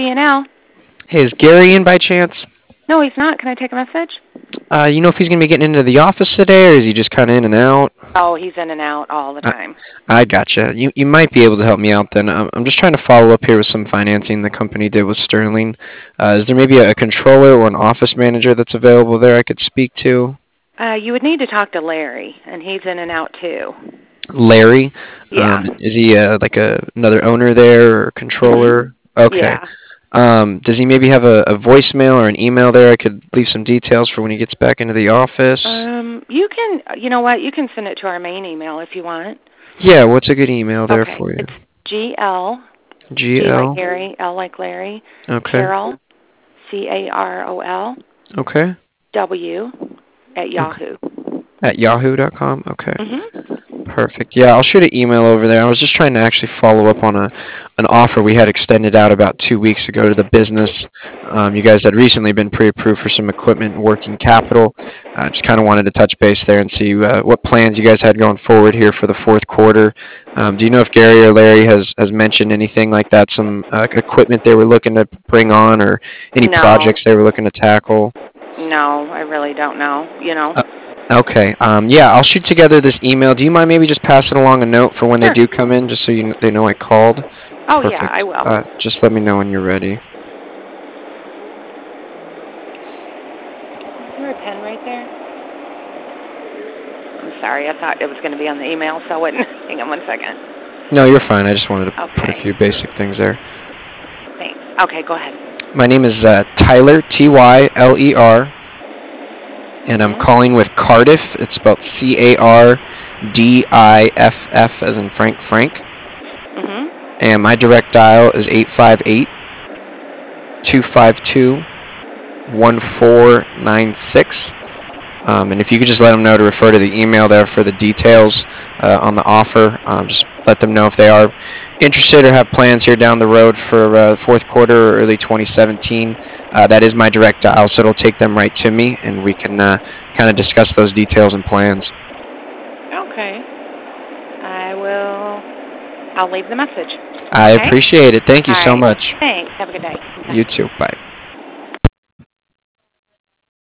G&L. Hey, is Gary in by chance? No, he's not. Can I take a message? You know if he's going to be getting into the office today, or is he just kind of in and out? Oh, he's in and out all the I, time. I gotcha. You might be able to help me out then. I'm just trying to follow up here with some financing the company did with Sterling. Is there maybe a controller or an office manager that's available there I could speak to? You would need to talk to Larry, and he's in and out too. Larry? Yeah. Is he like another owner there or Mhm. controller? Okay. Yeah. Does he maybe have a voicemail or an email there I could leave some details for when he gets back into the office? You can. You know what? You can send it to our main email if you want. Yeah, what's a good email there Okay. for you? It's GL. G like GL? Gary, L like Larry. Okay. Carol. CAROL. Okay. W at Okay. Yahoo. At yahoo.com? Okay. Mhm. Perfect. Yeah, I'll shoot an email over there. I was just trying to actually follow up on an offer we had extended out about 2 weeks ago to the business. You guys had recently been pre-approved for some equipment and working capital. I just kind of wanted to touch base there and see what plans you guys had going forward here for the fourth quarter. Do you know if Gary or Larry has mentioned anything like that, some equipment they were looking to bring on or any No. projects they were looking to tackle? No, I really don't know. Uh, Okay. Yeah, I'll shoot together this email. Do you mind maybe just passing along a note for when they Sure. do come in, just so they know I called? Oh yeah, I Perfect. will. Just let me know when you're ready. Is there a pen right there? I'm sorry. I thought it was going to be on the email, so I wouldn't. Hang on one second. No, you're fine. I just wanted to put a Okay. few basic things there. Thanks. Okay, go ahead. My name is Tyler, Tyler, and I'm Mhm. calling with Cardiff. It's spelled Cardiff, as in Frank. Mhm. And my direct dial is 858-252-1496. And if you could just let them know to refer to the email there for the details on the offer, just let them know if they are interested or have plans here down the road for the fourth quarter or early 2017. That is my direct dial, so it'll take them right to me, and we can kind of discuss those details and plans. Okay. I will. I'll leave the message. I Okay. appreciate it. Thank you All so right. much. Thanks. Have a good day. You Bye. too. Bye.